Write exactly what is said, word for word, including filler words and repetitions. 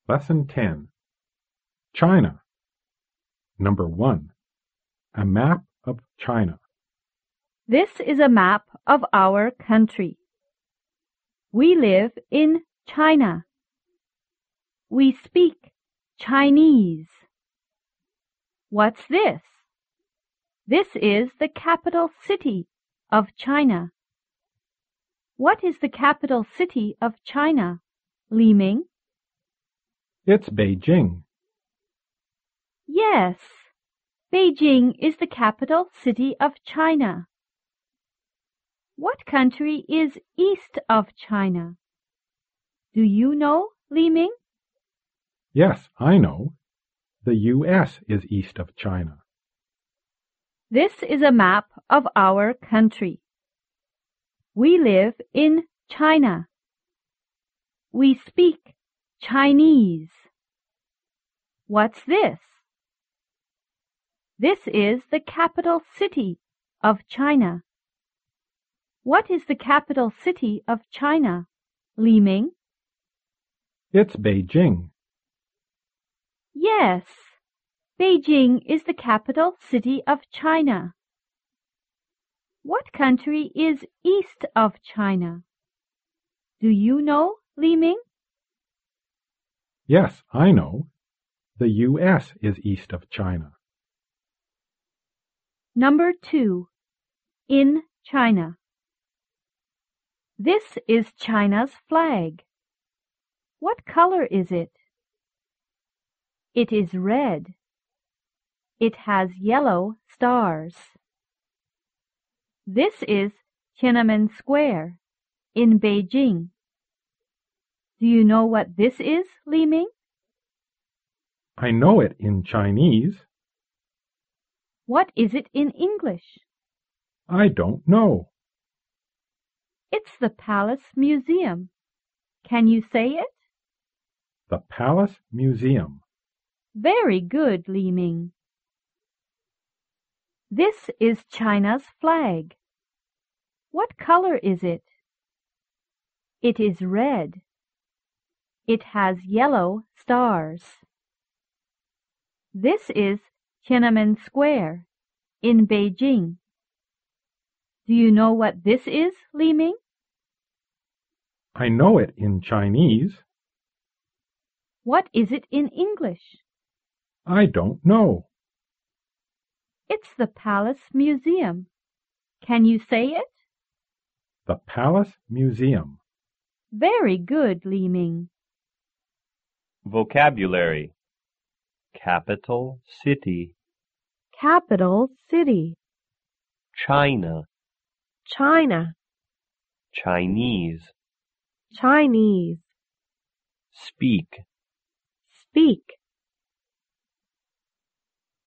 Lesson ten. China. Number one. A map of China. This is a map of our country. We live in China. We speak Chinese. What's this? This is the capital city of China. What is the capital city of China, Li Ming? It's Beijing. Yes, Beijing is the capital city of China. What country is east of China? Do you know, Li Ming? Yes, I know. The U S is east of China. This is a map of our country. We live in China. We speak Chinese. What's this? This is the capital city of China. What is the capital city of China, Li Ming? It's Beijing. Yes, Beijing is the capital city of China. What country is east of China? Do you know, Li Ming? Yes, I know. The U S is east of China. Number two. In China. This is China's flag. What color is it? It is red. It has yellow stars. This is Tiananmen Square in Beijing. Do you know what this is, Li Ming? I know it in Chinese. What is it in English? I don't know. It's the Palace Museum. Can you say it? The Palace Museum. Very good, Li Ming. This is China's flag. What color is it? It is red. It has yellow stars. This is Tiananmen Square in Beijing. Do you know what this is, Li Ming? I know it in Chinese. What is it in English? I don't know. It's the Palace Museum. Can you say it? The Palace Museum. Very good, Li Ming. Vocabulary. Capital city. Capital city. China. China. Chinese. Chinese. Speak. Speak.